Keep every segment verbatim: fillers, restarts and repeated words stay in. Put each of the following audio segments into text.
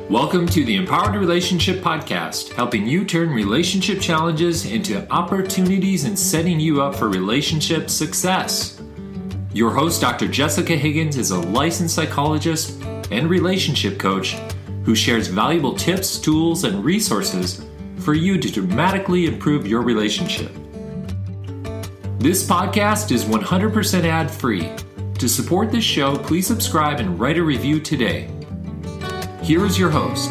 Welcome to the Empowered Relationship Podcast, helping you turn relationship challenges into opportunities and setting you up for relationship success. Your host, Doctor Jessica Higgins, is a licensed psychologist and relationship coach who shares valuable tips, tools, and resources for you to dramatically improve your relationship. This podcast is one hundred percent ad-free. To support this show, please subscribe and write a review today. Here is your host.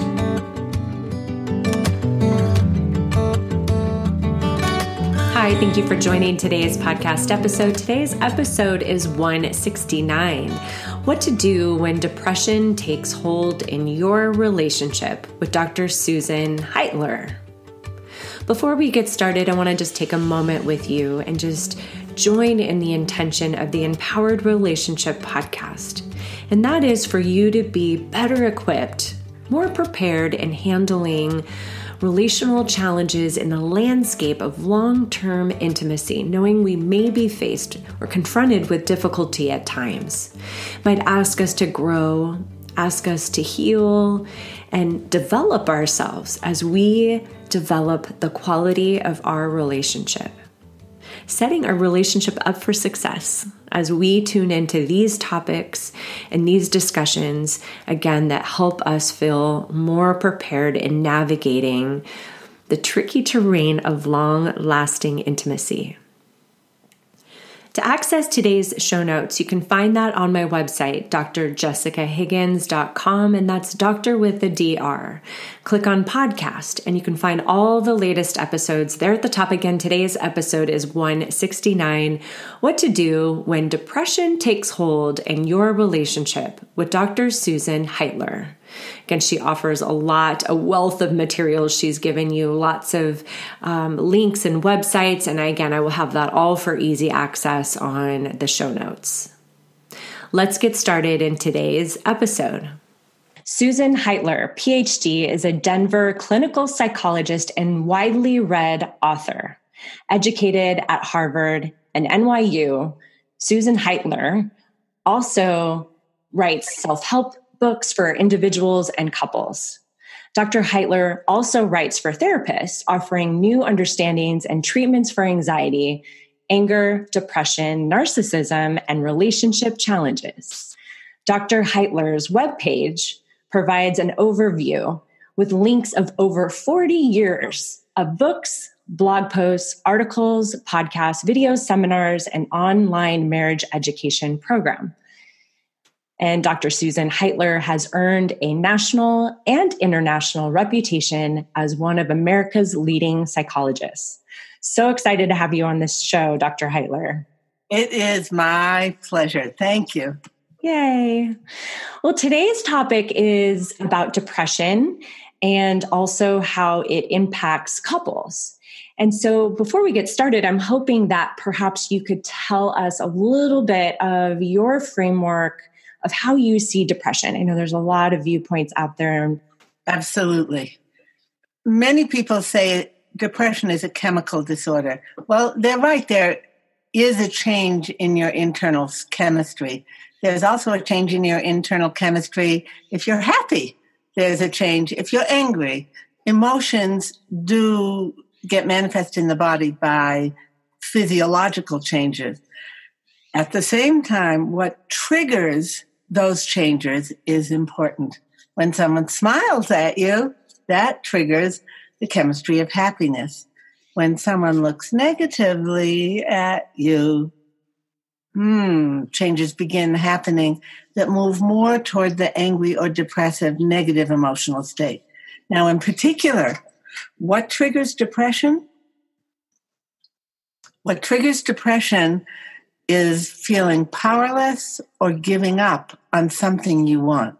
Hi, thank you for joining today's podcast episode. Today's episode is one sixty-nine. What to do when depression takes hold in your relationship, with Doctor Susan Heitler. Before we get started, I want to just take a moment with you and just join in the intention of the Empowered Relationship Podcast. And that is for you to be better equipped, more prepared in handling relational challenges in the landscape of long-term intimacy, knowing we may be faced or confronted with difficulty at times. It might ask us to grow, ask us to heal, and develop ourselves as we develop the quality of our relationship. Setting our relationship up for success as we tune into these topics and these discussions, again, that help us feel more prepared in navigating the tricky terrain of long-lasting intimacy. To access today's show notes, you can find that on my website, d r jessica higgins dot com, and that's doctor with a D R. Click on podcast, and you can find all the latest episodes there at the top. Again, today's episode is one sixty-nine, What to Do When Depression Takes Hold in Your Relationship, with Doctor Susan Heitler. Again, she offers a lot, a wealth of materials. She's given you lots of um, links and websites. And again, I will have that all for easy access on the show notes. Let's get started in today's episode. Susan Heitler, P H D, is a Denver clinical psychologist and widely read author. Educated at Harvard and N Y U, Susan Heitler also writes self-help books for individuals and couples. Doctor Heitler also writes for therapists, offering new understandings and treatments for anxiety, anger, depression, narcissism, and relationship challenges. Doctor Heitler's webpage provides an overview with links of over forty years of books, blog posts, articles, podcasts, videos, seminars, and online marriage education program. And Doctor Susan Heitler has earned a national and international reputation as one of America's leading psychologists. So excited to have you on this show, Doctor Heitler. It is my pleasure. Thank you. Yay. Well, today's topic is about depression and also how it impacts couples. And so before we get started, I'm hoping that perhaps you could tell us a little bit of your framework of how you see depression. I know there's a lot of viewpoints out there. Absolutely. Many people say depression is a chemical disorder. Well, they're right. There is a change in your internal chemistry. There's also a change in your internal chemistry. If you're happy, there's a change. If you're angry, emotions do get manifest in the body by physiological changes. At the same time, what triggers those changes is important. When someone smiles at you, that triggers the chemistry of happiness. When someone looks negatively at you, hmm, changes begin happening that move more toward the angry or depressive negative emotional state. Now, in particular, what triggers depression? What triggers depression is feeling powerless or giving up on something you want.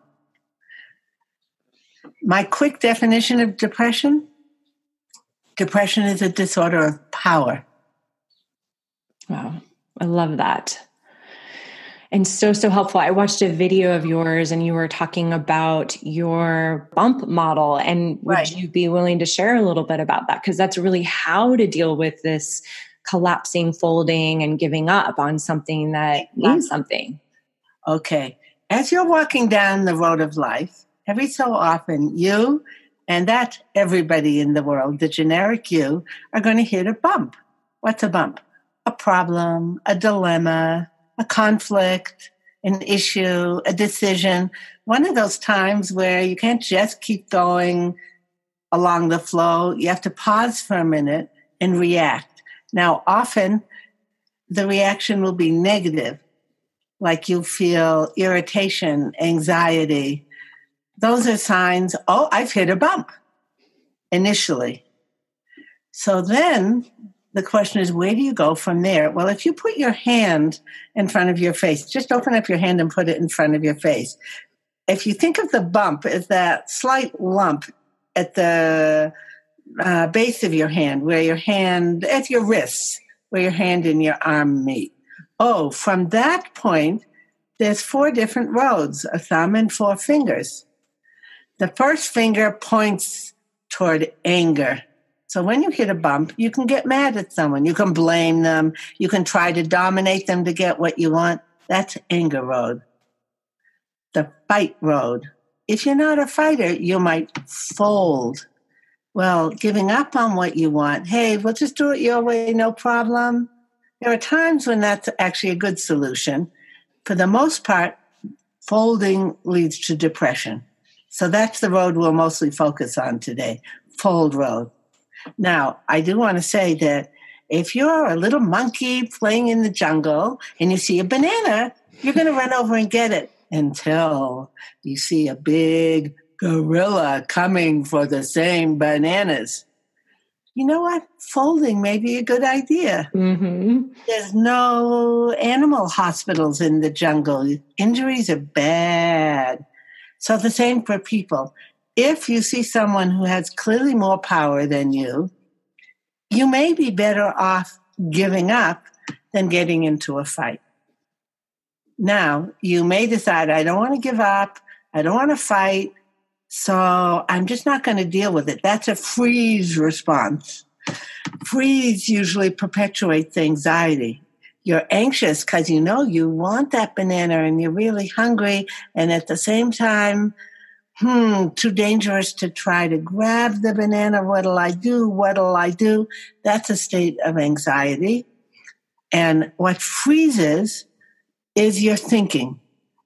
My quick definition of depression: depression is a disorder of power. Wow, I love that. And so, so helpful. I watched a video of yours and you were talking about your bump model. And would Right. you be willing to share a little bit about that? Because that's really how to deal with this collapsing, folding, and giving up on something that means something. Okay. As you're walking down the road of life, every so often, you and that everybody in the world, the generic you, are going to hit a bump. What's a bump? A problem, a dilemma, a conflict, an issue, a decision. One of those times where you can't just keep going along the flow. You have to pause for a minute and react. Now, often the reaction will be negative, like you feel irritation, anxiety. Those are signs, oh, I've hit a bump initially. So then the question is, where do you go from there? Well, if you put your hand in front of your face, just open up your hand and put it in front of your face. If you think of the bump as that slight lump at the uh, base of your hand, where your hand, at your wrists, where your hand and your arm meet. Oh, from that point, there's four different roads, a thumb and four fingers. The first finger points toward anger. So when you hit a bump, you can get mad at someone. You can blame them. You can try to dominate them to get what you want. That's anger road. The fight road. If you're not a fighter, you might fold. Well, giving up on what you want. Hey, we'll just do it your way, no problem. There are times when that's actually a good solution. For the most part, folding leads to depression. So that's the road we'll mostly focus on today, fold road. Now, I do want to say that if you're a little monkey playing in the jungle and you see a banana, you're going to run over and get it until you see a big gorilla coming for the same bananas. You know what? Folding may be a good idea. Mm-hmm. There's no animal hospitals in the jungle. Injuries are bad. So the same for people. If you see someone who has clearly more power than you, you may be better off giving up than getting into a fight. Now, you may decide, I don't want to give up. I don't want to fight. So I'm just not going to deal with it. That's a freeze response. Freeze usually perpetuates anxiety. You're anxious because you know you want that banana and you're really hungry. And at the same time, hmm, too dangerous to try to grab the banana. What'll I do? What'll I do? That's a state of anxiety. And what freezes is your thinking.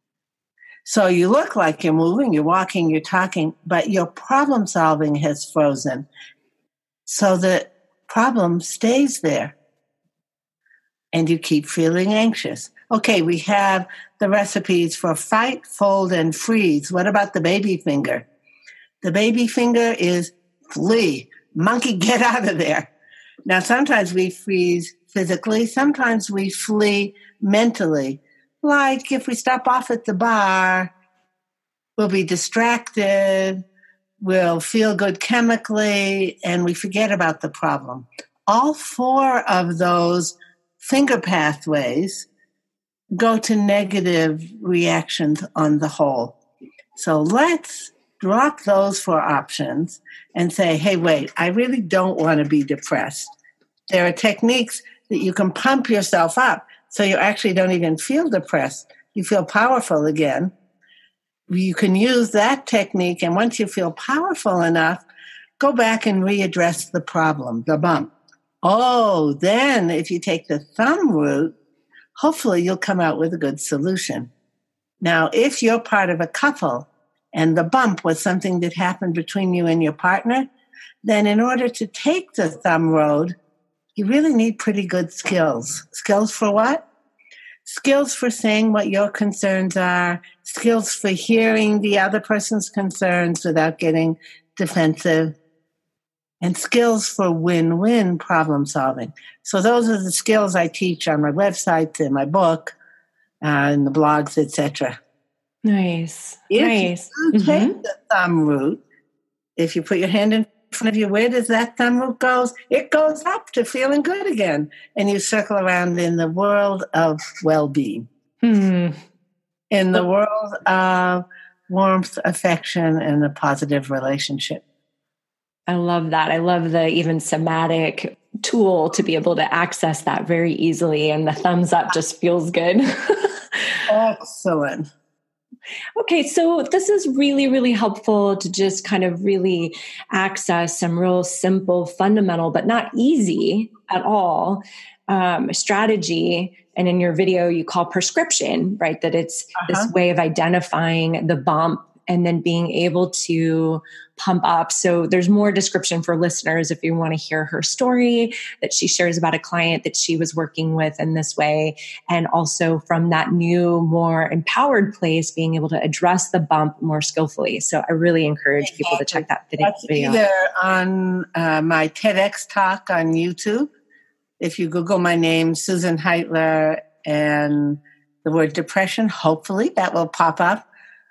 So you look like you're moving, you're walking, you're talking, but your problem solving has frozen. So the problem stays there. And you keep feeling anxious. Okay, we have the recipes for fight, fold, and freeze. What about the baby finger? The baby finger is flee. Monkey, get out of there. Now, sometimes we freeze physically. Sometimes we flee mentally. Like if we stop off at the bar, we'll be distracted, we'll feel good chemically, and we forget about the problem. All four of those finger pathways go to negative reactions on the whole. So let's drop those four options and say, hey, wait, I really don't want to be depressed. There are techniques that you can pump yourself up so you actually don't even feel depressed. You feel powerful again. You can use that technique, and once you feel powerful enough, go back and readdress the problem, the bump. Oh, then if you take the thumb route, hopefully you'll come out with a good solution. Now, if you're part of a couple and the bump was something that happened between you and your partner, then in order to take the thumb road, you really need pretty good skills. Skills for what? Skills for saying what your concerns are, skills for hearing the other person's concerns without getting defensive, and skills for win-win problem solving. So those are the skills I teach on my website, in my book, uh, in the blogs, et cetera. Nice. If nice. you Mm-hmm. take the thumb route, if you put your hand in front of you, where does that thumb route go? It goes up to feeling good again. And you circle around in the world of well-being, Hmm. in the world of warmth, affection, and a positive relationship. I love that. I love the even somatic tool to be able to access that very easily. And the thumbs up just feels good. Excellent. Okay, so this is really, really helpful to just kind of really access some real simple, fundamental, but not easy at all um, strategy. And in your video, you call prescription, right? That it's uh-huh. this way of identifying the bump and then being able to pump up. So there's more description for listeners if you want to hear her story that she shares about a client that she was working with in this way. And also from that new, more empowered place, being able to address the bump more skillfully. So I really encourage people to check that video. That's either on uh, my TEDx talk on YouTube. If you Google my name, Susan Heitler, and the word depression, hopefully that will pop up.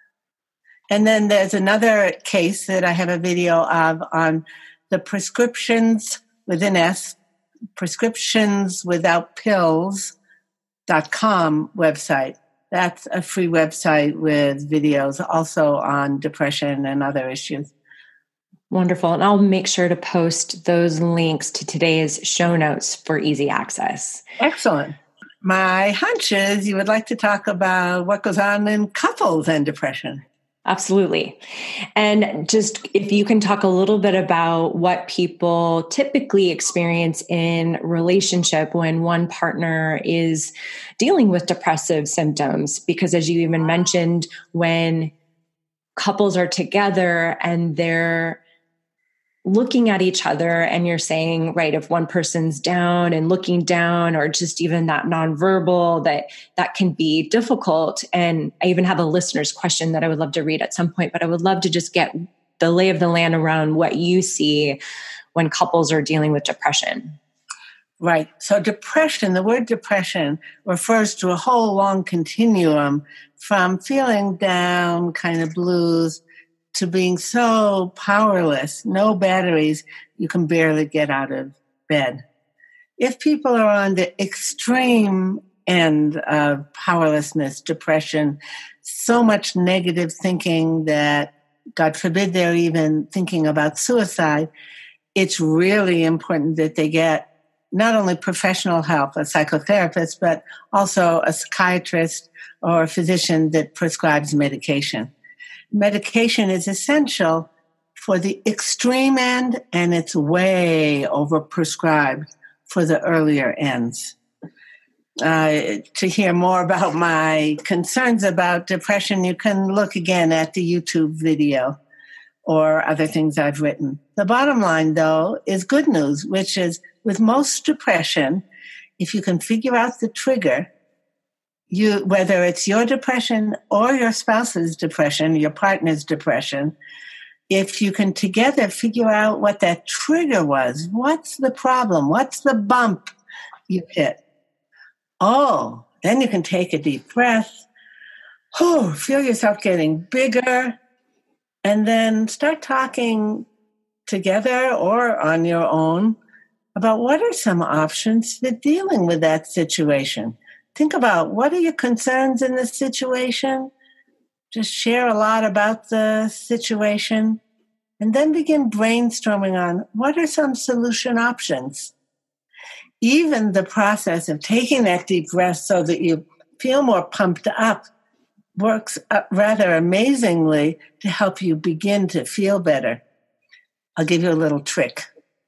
And then there's another case that I have a video of on the prescriptions with an S, prescriptions without pills dot com website. That's a free website with videos also on depression and other issues. Wonderful. And I'll make sure to post those links to today's show notes for easy access. Excellent. My hunch is you would like to talk about what goes on in couples and depression. Absolutely. And just if you can talk a little bit about what people typically experience in relationship when one partner is dealing with depressive symptoms, because as you even mentioned, when couples are together and they're looking at each other and you're saying, right, if one person's down and looking down, or just even that nonverbal, that that can be difficult. And I even have a listener's question that I would love to read at some point, but I would love to just get the lay of the land around what you see when couples are dealing with depression. Right. So depression, the word depression refers to a whole long continuum from feeling down, kind of blues, to being so powerless, no batteries, you can barely get out of bed. If people are on the extreme end of powerlessness, depression, so much negative thinking that, God forbid, they're even thinking about suicide, it's really important that they get not only professional help, a psychotherapist, but also a psychiatrist or a physician that prescribes medication. Medication is essential for the extreme end, and it's way overprescribed for the earlier ends. Uh, to hear more about my concerns about depression, you can look again at the YouTube video or other things I've written. The bottom line, though, is good news, which is with most depression, if you can figure out the trigger, You, whether it's your depression or your spouse's depression, your partner's depression, if you can together figure out what that trigger was, what's the problem? What's the bump you hit? Oh, then you can take a deep breath. Oh, feel yourself getting bigger, and then start talking together or on your own about what are some options for dealing with that situation. Think about what are your concerns in this situation. Just share a lot about the situation and then begin brainstorming on what are some solution options. Even the process of taking that deep breath so that you feel more pumped up works rather amazingly to help you begin to feel better. I'll give you a little trick.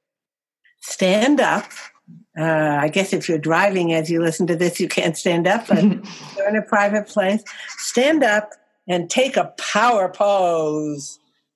Stand up. Uh, I guess if you're driving as you listen to this, you can't stand up, but you're in a private place. Stand up and take a power pose.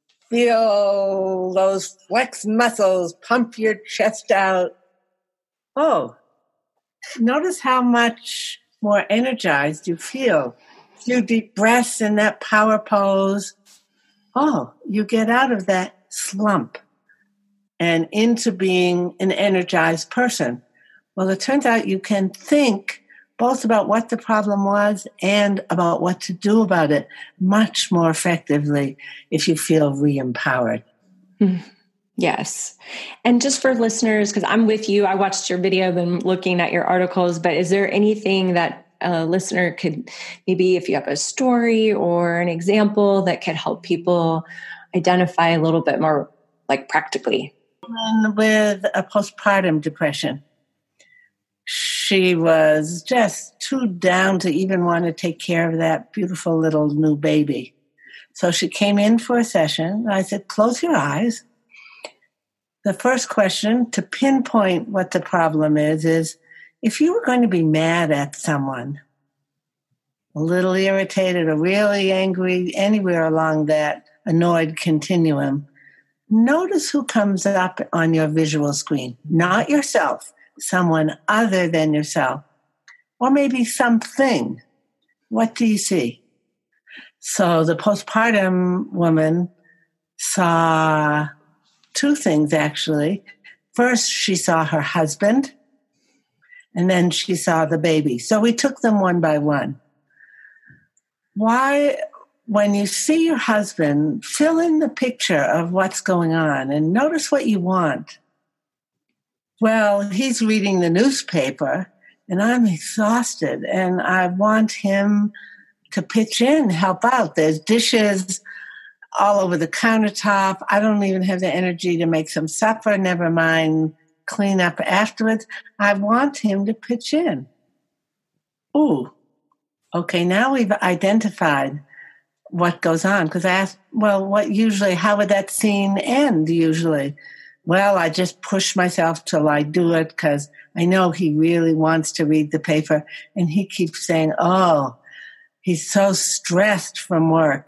Feel those flex muscles, pump your chest out. Oh, notice how much more energized you feel. A few deep breaths in that power pose. Oh, you get out of that slump and into being an energized person. Well, it turns out you can think both about what the problem was and about what to do about it much more effectively if you feel re-empowered. Yes. And just for listeners, because I'm with you, I watched your video, been looking at your articles, but is there anything that a listener could, maybe if you have a story or an example that could help people identify a little bit more, like practically? With a postpartum depression, she was just too down to even want to take care of that beautiful little new baby. So she came in for a session. I said, close your eyes. The first question to pinpoint what the problem is, is if you were going to be mad at someone, a little irritated or really angry, anywhere along that annoyed continuum, notice who comes up on your visual screen. Not yourself, someone other than yourself, or maybe something. What do you see? So the postpartum woman saw two things, actually. First, she saw her husband, and then she saw the baby. So we took them one by one. Why, when you see your husband, fill in the picture of what's going on and notice what you want. Well, he's reading the newspaper, and I'm exhausted, and I want him to pitch in, help out. There's dishes all over the countertop. I don't even have the energy to make some supper, never mind clean up afterwards. I want him to pitch in. Ooh, okay, now we've identified what goes on. Because I asked, well, what usually, how would that scene end usually? Well, I just push myself till I do it because I know he really wants to read the paper. And he keeps saying, oh, he's so stressed from work.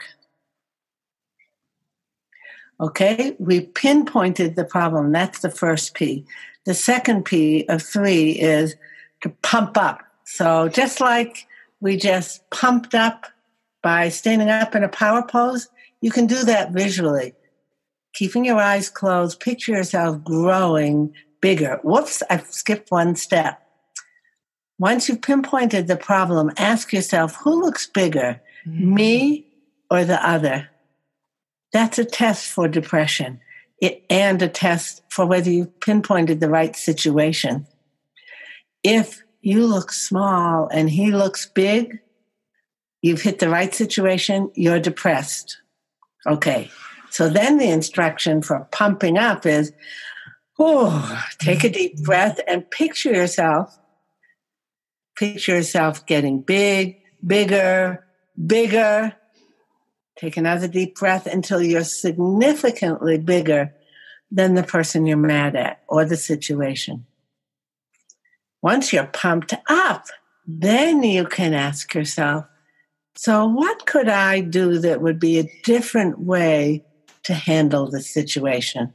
Okay, we pinpointed the problem. That's the first P. The second P of three is to pump up. So just like we just pumped up by standing up in a power pose, you can do that visually. Keeping your eyes closed, picture yourself growing bigger. Whoops, I've skipped one step. Once you've pinpointed the problem, ask yourself, who looks bigger, mm-hmm. me or the other? That's a test for depression it, and a test for whether you've pinpointed the right situation. If you look small and he looks big, you've hit the right situation, you're depressed. Okay, so then the instruction for pumping up is, oh, take a deep breath and picture yourself, picture yourself getting big, bigger, bigger. Take another deep breath until you're significantly bigger than the person you're mad at or the situation. Once you're pumped up, then you can ask yourself, so what could I do that would be a different way to handle the situation?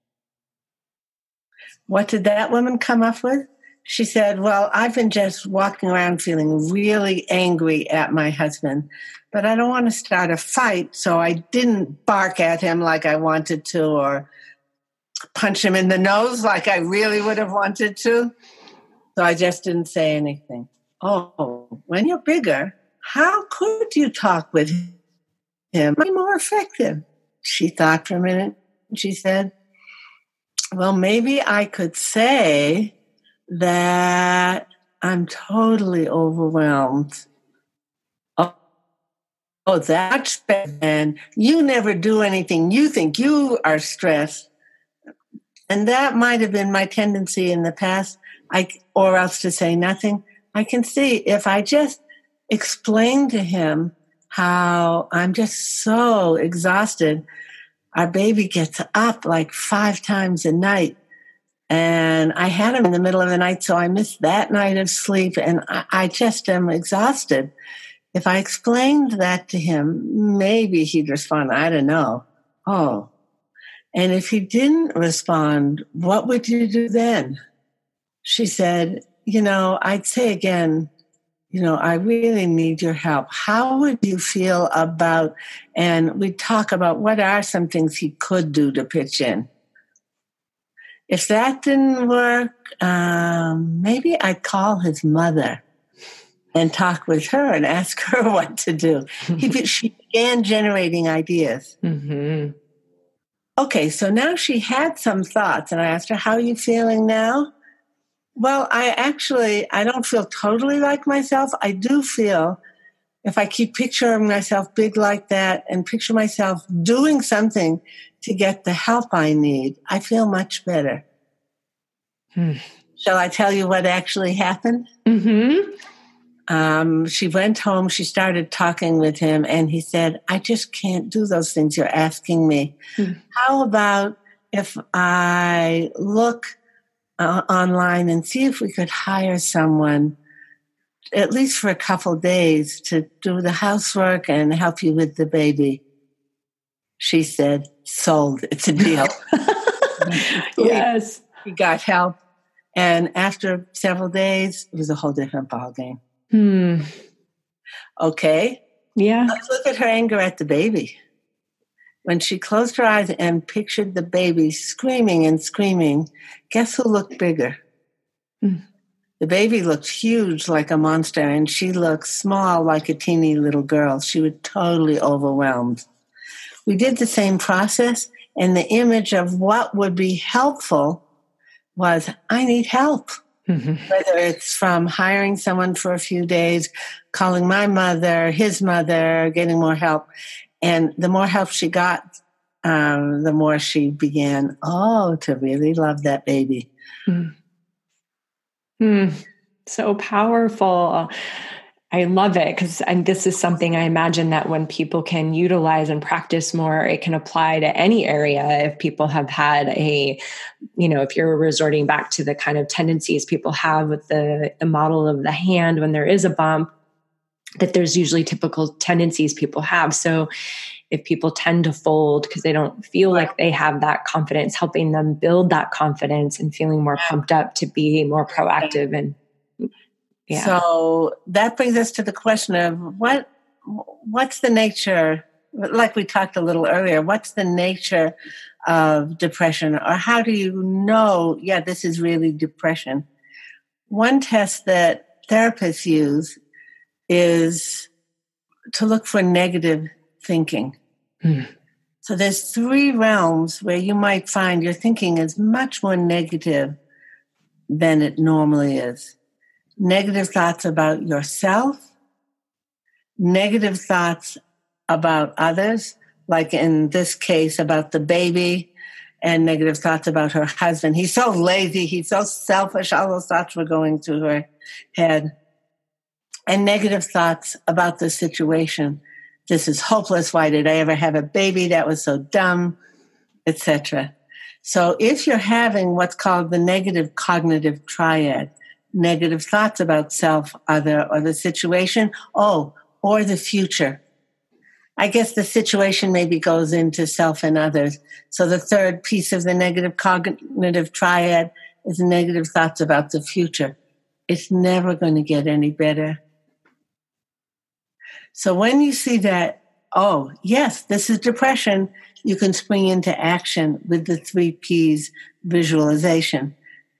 What did that woman come up with? She said, well, I've been just walking around feeling really angry at my husband, but I don't want to start a fight, so I didn't bark at him like I wanted to or punch him in the nose like I really would have wanted to. So I just didn't say anything. Oh, when you're bigger, how could you talk with him? Be more effective. She thought for a minute. She said, well, maybe I could say that I'm totally overwhelmed. Oh, oh, that's bad. And you never do anything. You think you are stressed. And that might have been my tendency in the past, I, or else to say nothing. I can see if I just explain to him how I'm just so exhausted. Our baby gets up like five times a night. And I had him in the middle of the night, so I missed that night of sleep. And I, I just am exhausted. If I explained that to him, maybe he'd respond, I don't know. Oh. And if he didn't respond, what would you do then? She said, you know, I'd say again, you know, I really need your help. How would you feel about, and we talk about what are some things he could do to pitch in. If that didn't work, um, maybe I'd call his mother and talk with her and ask her what to do. He, she began generating ideas. Mm-hmm. Okay, so now she had some thoughts, and I asked her, how are you feeling now? Well, I actually, I don't feel totally like myself. I do feel, if I keep picturing myself big like that and picture myself doing something to get the help I need, I feel much better. Hmm. Shall I tell you what actually happened? Mm-hmm. Um, she went home, she started talking with him, and he said, I just can't do those things you're asking me. Mm. How about if I look uh, online and see if we could hire someone, at least for a couple days, to do the housework and help you with the baby? She said, sold. It's a deal. Yes. He got help. And after several days, it was a whole different ballgame. Hmm. Okay. Yeah. Let's look at her anger at the baby. When she closed her eyes and pictured the baby screaming and screaming, guess who looked bigger? Hmm. The baby looked huge like a monster, and she looked small like a teeny little girl. She was totally overwhelmed. We did the same process, and the image of what would be helpful was, I need help. Mm-hmm. Whether it's from hiring someone for a few days, calling my mother, his mother, getting more help. And the more help she got, um, the more she began, oh, to really love that baby. Mm. Mm. So powerful. I love it because this is something I imagine that when people can utilize and practice more, it can apply to any area. If people have had a, you know, if you're resorting back to the kind of tendencies people have with the, the model of the hand when there is a bump, that there's usually typical tendencies people have. So if people tend to fold because they don't feel like they have that confidence, helping them build that confidence and feeling more pumped up to be more proactive and yeah. So that brings us to the question of what, what's the nature, like we talked a little earlier, what's the nature of depression, or how do you know, yeah, this is really depression? One test that therapists use is to look for negative thinking. Hmm. So there's three realms where you might find your thinking is much more negative than it normally is. Negative thoughts about yourself, negative thoughts about others, like in this case about the baby, and negative thoughts about her husband. He's so lazy, he's so selfish, all those thoughts were going through her head. And negative thoughts about the situation. This is hopeless. Why did I ever have a baby? That was so dumb, et cetera. So if you're having what's called the negative cognitive triad, negative thoughts about self, other, or the situation, oh, or the future. I guess the situation maybe goes into self and others. So the third piece of the negative cognitive triad is negative thoughts about the future. It's never going to get any better. So when you see that, oh, yes, this is depression, you can spring into action with the three P's visualization.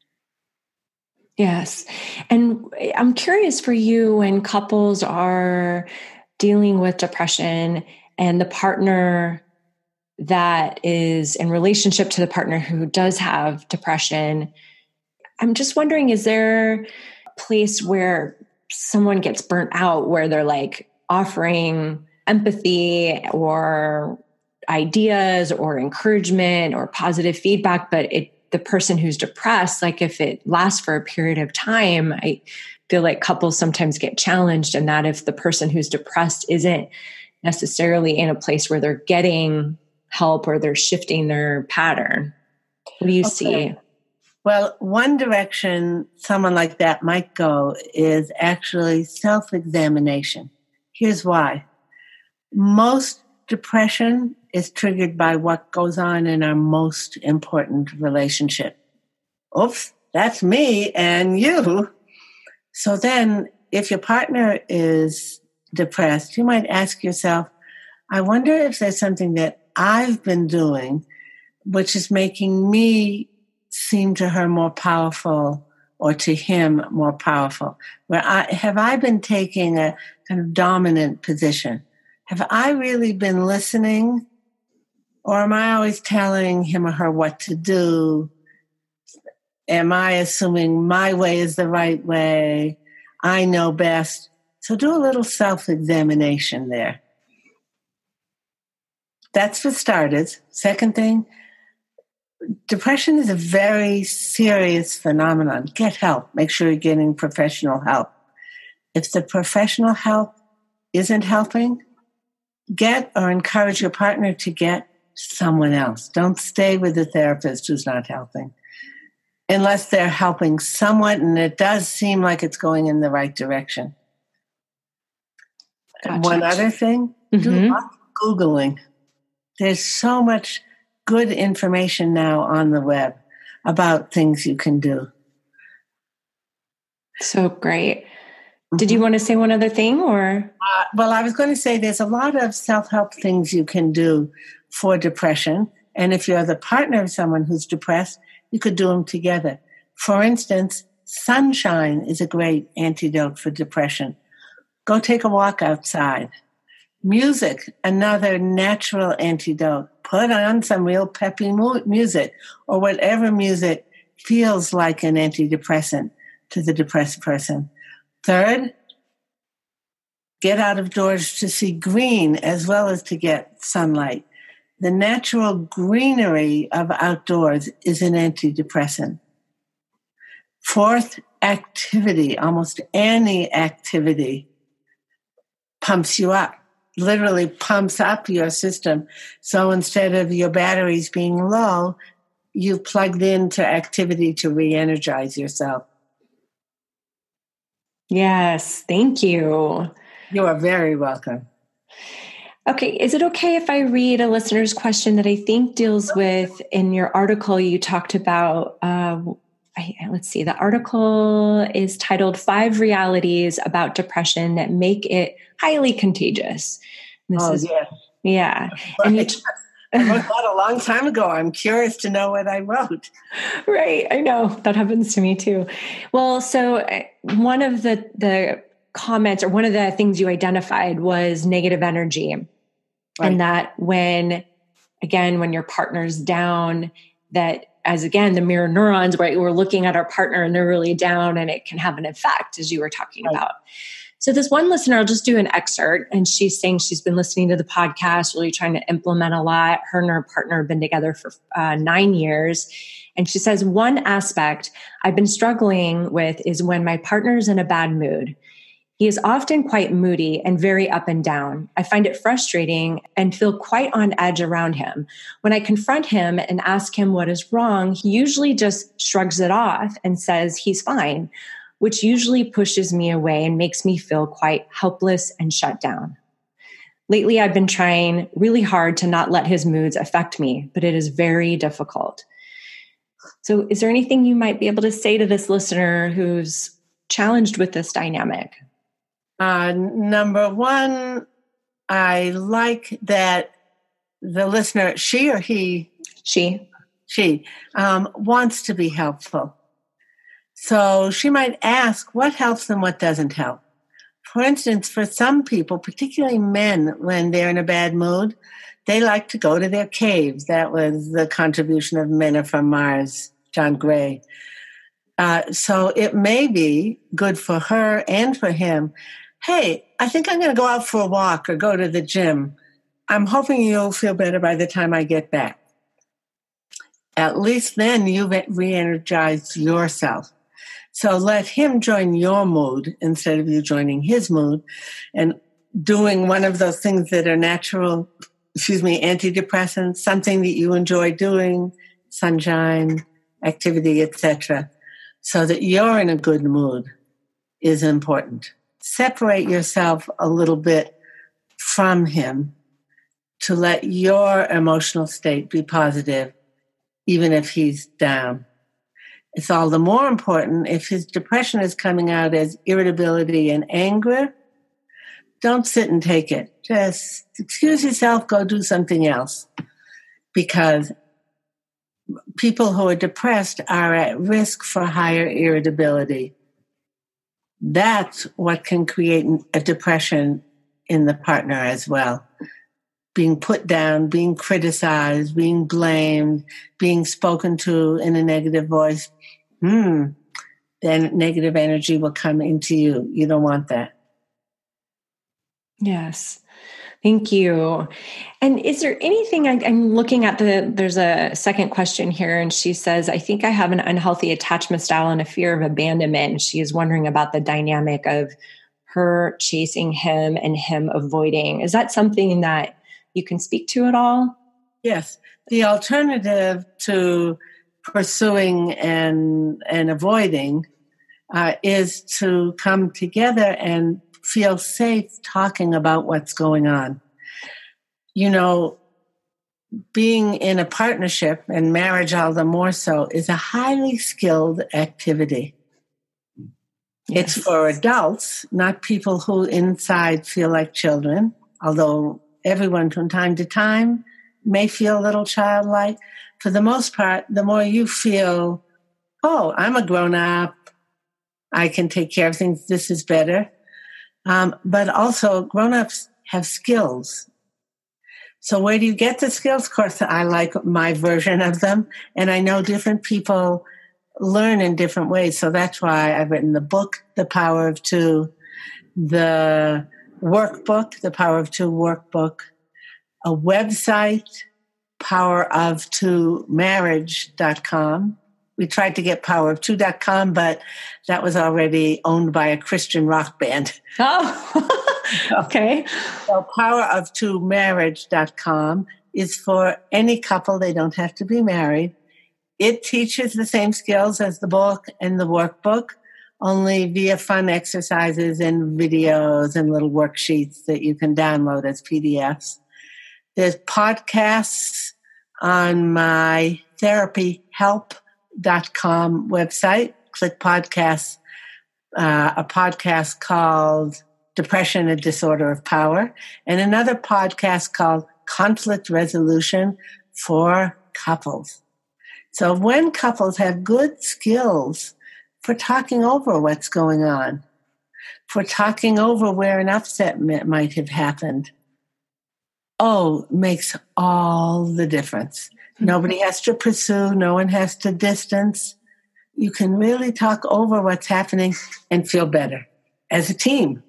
Yes. And I'm curious for you, when couples are dealing with depression and the partner that is in relationship to the partner who does have depression, I'm just wondering, is there a place where someone gets burnt out, where they're like offering empathy or ideas or encouragement or positive feedback, but it the person who's depressed, like if it lasts for a period of time, I feel like couples sometimes get challenged in that if the person who's depressed isn't necessarily in a place where they're getting help or they're shifting their pattern. What do you okay. see? Well, one direction someone like that might go is actually self-examination. Here's why. Most depression is triggered by what goes on in our most important relationship. Oops, that's me and you. So then if your partner is depressed, you might ask yourself, I wonder if there's something that I've been doing which is making me seem to her more powerful or to him more powerful. Where I, have I been taking a kind of dominant position? Have I really been listening? Or am I always telling him or her what to do? Am I assuming my way is the right way? I know best. So do a little self-examination there. That's for starters. Second thing, depression is a very serious phenomenon. Get help. Make sure you're getting professional help. If the professional help isn't helping, get or encourage your partner to get someone else. Don't stay with the therapist who's not helping, unless they're helping somewhat and it does seem like it's going in the right direction. Gotcha. One other thing, mm-hmm. do lots of Googling. There's so much good information now on the web about things you can do. So great. Did you want to say one other thing or? Uh, well, I was going to say there's a lot of self-help things you can do for depression. And if you're the partner of someone who's depressed, you could do them together. For instance, sunshine is a great antidote for depression. Go take a walk outside. Music, another natural antidote. Put on some real peppy mu- music or whatever music feels like an antidepressant to the depressed person. Third, get out of doors to see green as well as to get sunlight. The natural greenery of outdoors is an antidepressant. Fourth, activity. Almost any activity pumps you up, literally pumps up your system. So instead of your batteries being low, you plugged into activity to re-energize yourself. Yes, thank you. You are very welcome. Okay, is it okay if I read a listener's question that I think deals with, in your article you talked about, uh, I, let's see, the article is titled Five Realities About Depression That Make It Highly Contagious. This oh, is, yeah. Yeah. Right. And you, I wrote that a long time ago. I'm curious to know what I wrote. Right. I know that happens to me too. Well, so one of the, the comments or one of the things you identified was negative energy. Right. And that when, again, when your partner's down, that as again, the mirror neurons, right, we're looking at our partner and they're really down and it can have an effect, as you were talking right. about. So this one listener, I'll just do an excerpt, and she's saying she's been listening to the podcast, really trying to implement a lot. Her and her partner have been together for uh, nine years. And she says, one aspect I've been struggling with is when my partner's in a bad mood. He is often quite moody and very up and down. I find it frustrating and feel quite on edge around him. When I confront him and ask him what is wrong, he usually just shrugs it off and says he's fine, which usually pushes me away and makes me feel quite helpless and shut down. Lately, I've been trying really hard to not let his moods affect me, but it is very difficult. So is there anything you might be able to say to this listener who's challenged with this dynamic? Uh, number one, I like that the listener, she or he? She. She um, wants to be helpful. So she might ask what helps and what doesn't help. For instance, for some people, particularly men, when they're in a bad mood, they like to go to their caves. That was the contribution of Men Are From Mars, John Gray. Uh, so it may be good for her and for him. Hey, I think I'm going to go out for a walk or go to the gym. I'm hoping you'll feel better by the time I get back. At least then you've re-energized yourself. So let him join your mood instead of you joining his mood and doing one of those things that are natural, excuse me, antidepressants, something that you enjoy doing, sunshine, activity, et cetera, so that you're in a good mood is important. Separate yourself a little bit from him to let your emotional state be positive, even if he's down. It's all the more important if his depression is coming out as irritability and anger. Don't sit and take it. Just excuse yourself, go do something else. Because people who are depressed are at risk for higher irritability. That's what can create a depression in the partner as well. Being put down, being criticized, being blamed, being spoken to in a negative voice. Hmm. Then negative energy will come into you. You don't want that. Yes. Thank you. And is there anything, I, I'm looking at the, there's a second question here, and she says, I think I have an unhealthy attachment style and a fear of abandonment. And she is wondering about the dynamic of her chasing him and him avoiding. Is that something that you can speak to at all? Yes. The alternative to pursuing and, and avoiding uh, is to come together and feel safe talking about what's going on. You know, being in a partnership, and marriage all the more so, is a highly skilled activity. Yes. It's for adults, not people who inside feel like children, although everyone from time to time may feel a little childlike. For the most part, the more you feel, oh, I'm a grown-up, I can take care of things, this is better. Um, but also, grown-ups have skills. So where do you get the skills? Of course, I like my version of them, and I know different people learn in different ways. So that's why I've written the book, The Power of Two, the workbook, The Power of Two workbook, a website, power of two marriage dot com. We tried to get power of two dot com, but that was already owned by a Christian rock band. Oh, okay. So power of two marriage dot com is for any couple. They don't have to be married. It teaches the same skills as the book and the workbook, only via fun exercises and videos and little worksheets that you can download as P D Fs. There's podcasts on my therapy help dot com website. Click podcasts, uh, a podcast called Depression, a Disorder of Power, and another podcast called Conflict Resolution for Couples. So when couples have good skills for talking over what's going on, for talking over where an upset might have happened, oh, makes all the difference. Mm-hmm. Nobody has to pursue. No one has to distance. You can really talk over what's happening and feel better as a team.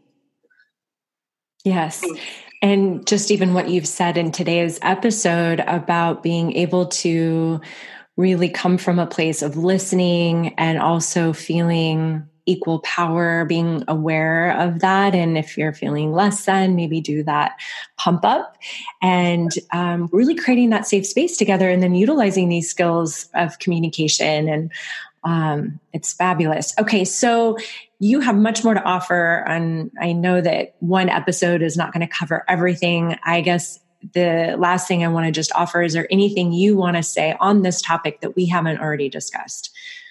Yes. And just even what you've said in today's episode about being able to really come from a place of listening and also feeling equal power, being aware of that. And if you're feeling less than, maybe do that pump up and um, really creating that safe space together and then utilizing these skills of communication. And um, it's fabulous. Okay. So you have much more to offer. And I know that one episode is not going to cover everything. I guess the last thing I want to just offer, is there anything you want to say on this topic that we haven't already discussed?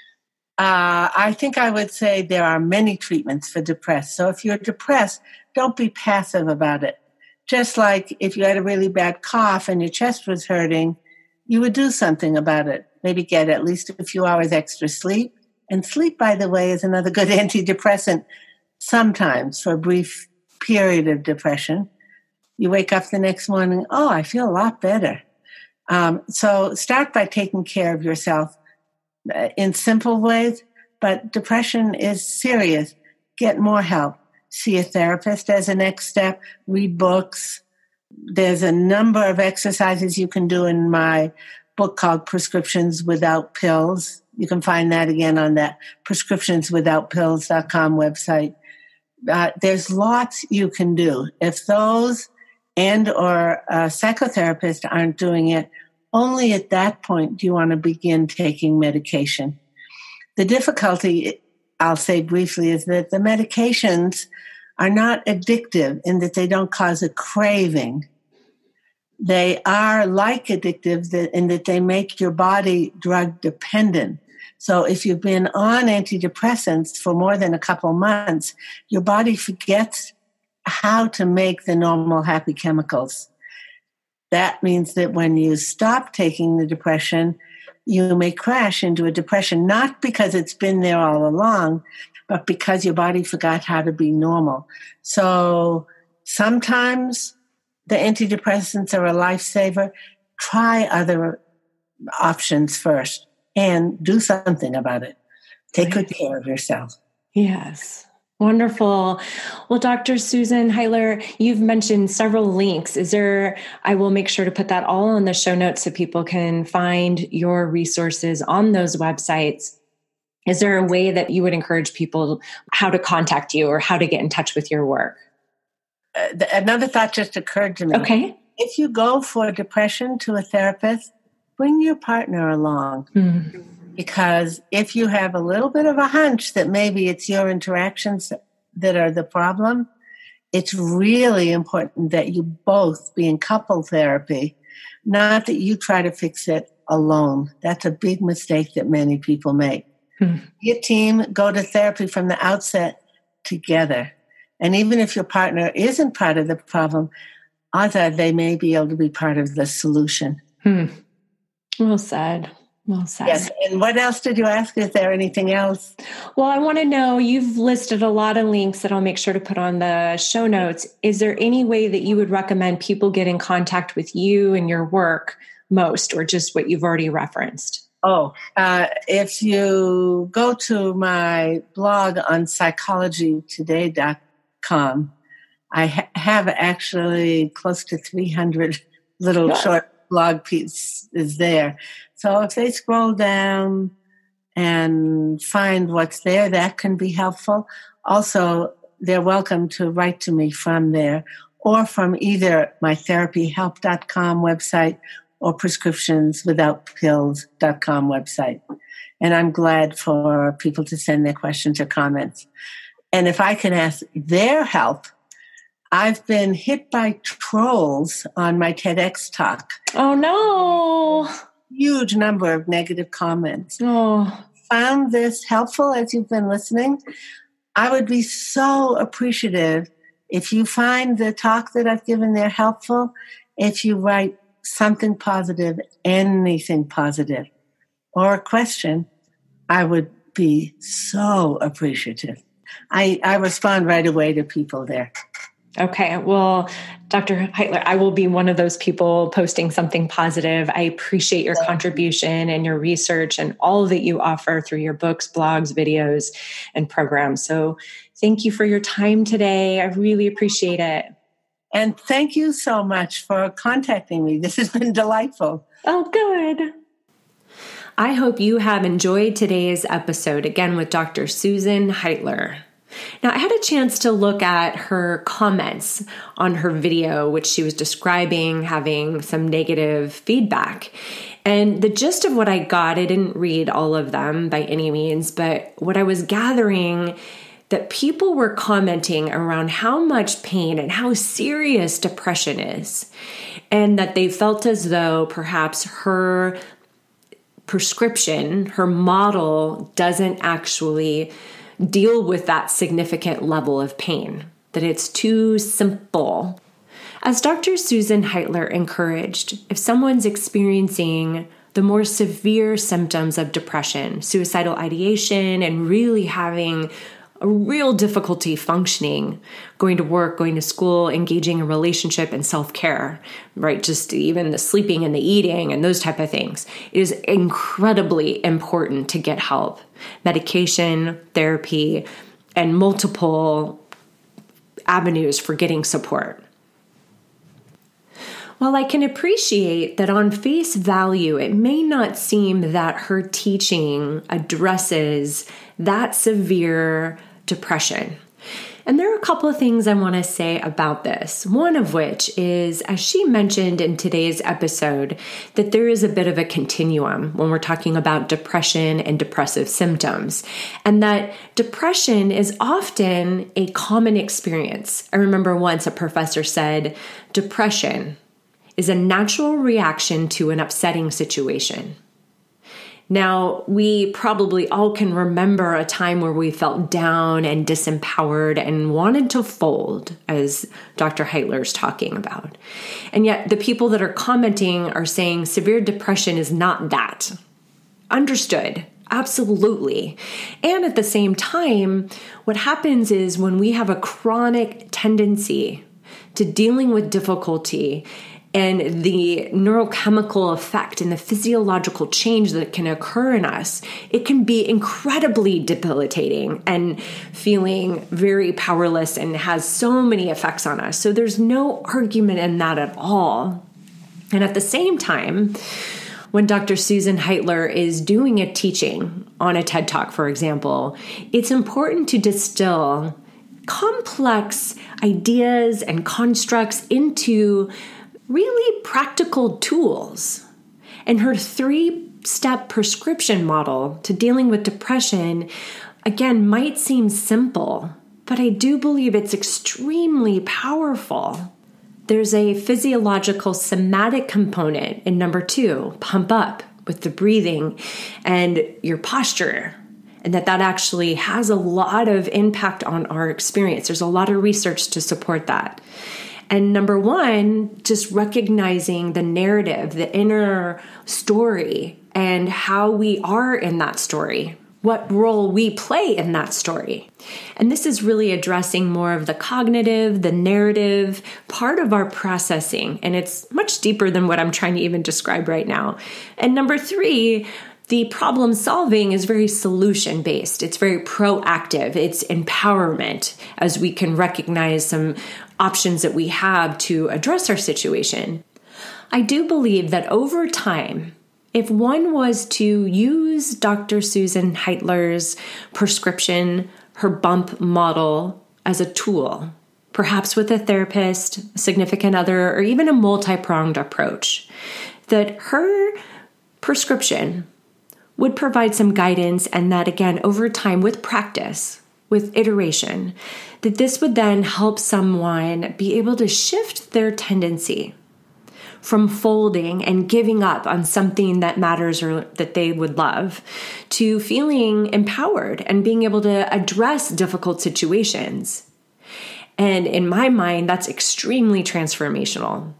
Uh, I think I would say there are many treatments for depressed. So if you're depressed, don't be passive about it. Just like if you had a really bad cough and your chest was hurting, you would do something about it. Maybe get at least a few hours extra sleep. And sleep, by the way, is another good antidepressant sometimes for a brief period of depression. You wake up the next morning, oh, I feel a lot better. Um, so start by taking care of yourself in simple ways, but depression is serious. Get more help. See a therapist as a next step. Read books. There's a number of exercises you can do in my book called Prescriptions Without Pills. You can find that again on that prescriptions without pills dot com website. Uh, there's lots you can do. If those and or a psychotherapist aren't doing it, only at that point do you want to begin taking medication. The difficulty, I'll say briefly, is that the medications are not addictive in that they don't cause a craving. They are like addictive in that they make your body drug dependent. So if you've been on antidepressants for more than a couple months, your body forgets how to make the normal happy chemicals. That means that when you stop taking the depression, you may crash into a depression, not because it's been there all along, but because your body forgot how to be normal. So sometimes the antidepressants are a lifesaver. Try other options first and do something about it. Take good care of yourself. Yes. Wonderful. Well, Doctor Susan Heitler, you've mentioned several links. Is there, I will make sure to put that all in the show notes so people can find your resources on those websites. Is there a way that you would encourage people how to contact you or how to get in touch with your work? Uh, another thought just occurred to me. Okay. If you go for depression to a therapist, bring your partner along. Mm-hmm. Because if you have a little bit of a hunch that maybe it's your interactions that are the problem, it's really important that you both be in couple therapy, not that you try to fix it alone. That's a big mistake that many people make. Hmm. Be a team, go to therapy from the outset together. And even if your partner isn't part of the problem, other they may be able to be part of the solution. Hmm. Well said. Well said. Yes. And what else did you ask? Is there anything else? Well, I want to know, you've listed a lot of links that I'll make sure to put on the show notes. Is there any way that you would recommend people get in contact with you and your work most, or just what you've already referenced? Oh, uh, if you go to my blog on psychology today dot com, I ha- have actually close to three hundred little yeah. short blog pieces there. So if they scroll down and find what's there, that can be helpful. Also, they're welcome to write to me from there or from either my therapy help dot com website or prescriptions without pills dot com website. And I'm glad for people to send their questions or comments. And if I can ask their help, I've been hit by trolls on my TEDx talk. Oh, no. Huge number of negative comments. Oh. Found this helpful as you've been listening? I would be so appreciative if you find the talk that I've given there helpful, if you write something positive, anything positive, or a question, I would be so appreciative. I, I respond right away to people there. Okay. Well, Doctor Heitler, I will be one of those people posting something positive. I appreciate your contribution and your research and all that you offer through your books, blogs, videos, and programs. So thank you for your time today. I really appreciate it. And thank you so much for contacting me. This has been delightful. Oh, good. I hope you have enjoyed today's episode, again, with Doctor Susan Heitler. Now, I had a chance to look at her comments on her video, which she was describing having some negative feedback. And the gist of what I got, I didn't read all of them by any means, but what I was gathering that people were commenting around how much pain and how serious depression is, and that they felt as though perhaps her prescription, her model, doesn't actually deal with that significant level of pain, that it's too simple. As Doctor Susan Heitler encouraged, if someone's experiencing the more severe symptoms of depression, suicidal ideation, and really having a real difficulty functioning, going to work, going to school, engaging in relationship and self-care, right? Just even the sleeping and the eating and those type of things. It is incredibly important to get help. Medication, therapy, and multiple avenues for getting support. While I can appreciate that on face value, it may not seem that her teaching addresses that severe depression. And there are a couple of things I want to say about this. One of which is, as she mentioned in today's episode, that there is a bit of a continuum when we're talking about depression and depressive symptoms, and that depression is often a common experience. I remember once a professor said, depression is a natural reaction to an upsetting situation. Now, we probably all can remember a time where we felt down and disempowered and wanted to fold, as Doctor Heitler's talking about. And yet the people that are commenting are saying severe depression is not that. Understood. Absolutely. And at the same time, what happens is when we have a chronic tendency to dealing with difficulty and the neurochemical effect and the physiological change that can occur in us, it can be incredibly debilitating and feeling very powerless and has so many effects on us. So there's no argument in that at all. And at the same time, when Doctor Susan Heitler is doing a teaching on a TED Talk, for example, it's important to distill complex ideas and constructs into really practical tools. And her three-step prescription model to dealing with depression, again, might seem simple, but I do believe it's extremely powerful. There's a physiological somatic component in number two, pump up, with the breathing and your posture, and that that actually has a lot of impact on our experience. There's a lot of research to support that. And number one, just recognizing the narrative, the inner story, and how we are in that story, what role we play in that story. And this is really addressing more of the cognitive, the narrative part of our processing. And it's much deeper than what I'm trying to even describe right now. And number three, the problem solving is very solution based. It's very proactive. It's empowerment as we can recognize some options that we have to address our situation. I do believe that over time, if one was to use Doctor Susan Heitler's prescription, her bump model as a tool, perhaps with a therapist, a significant other, or even a multi-pronged approach, that her prescription would provide some guidance, and that again, over time with practice, with iteration, that this would then help someone be able to shift their tendency from folding and giving up on something that matters or that they would love to feeling empowered and being able to address difficult situations. And in my mind, that's extremely transformational.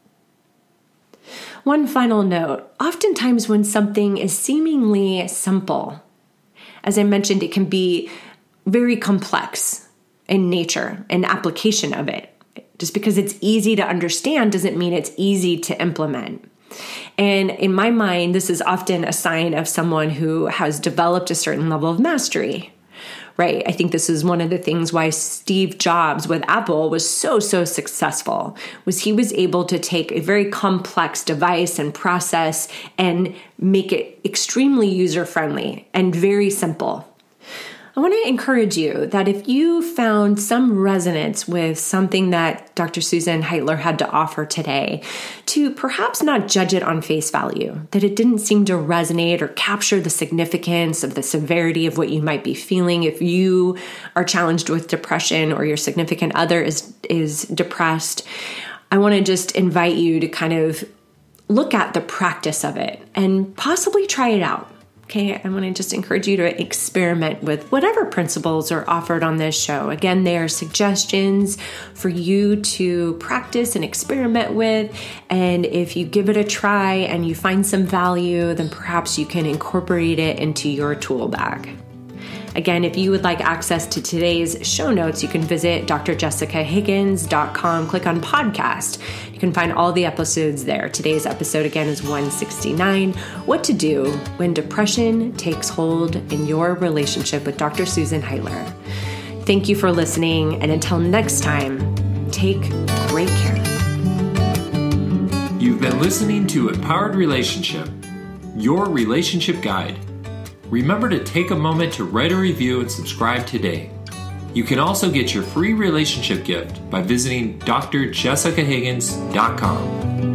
One final note, oftentimes when something is seemingly simple, as I mentioned, it can be very complex in nature and application of it. Just because it's easy to understand doesn't mean it's easy to implement. And in my mind, this is often a sign of someone who has developed a certain level of mastery, right? I think this is one of the things why Steve Jobs with Apple was so, so successful, was he was able to take a very complex device and process and make it extremely user-friendly and very simple. I want to encourage you that if you found some resonance with something that Doctor Susan Heitler had to offer today, to perhaps not judge it on face value, that it didn't seem to resonate or capture the significance of the severity of what you might be feeling if you are challenged with depression or your significant other is, is depressed. I want to just invite you to kind of look at the practice of it and possibly try it out. Okay, I want to just encourage you to experiment with whatever principles are offered on this show. Again, they are suggestions for you to practice and experiment with. And if you give it a try and you find some value, then perhaps you can incorporate it into your tool bag. Again, if you would like access to today's show notes, you can visit d r jessica higgins dot com, click on podcast. You can find all the episodes there. Today's episode, again, is one sixty-nine, What to Do When Depression Takes Hold in Your Relationship with Doctor Susan Heitler. Thank you for listening, and until next time, take great care. You've been listening to Empowered Relationship, your relationship guide. Remember to take a moment to write a review and subscribe today. You can also get your free relationship gift by visiting d r jessica higgins dot com.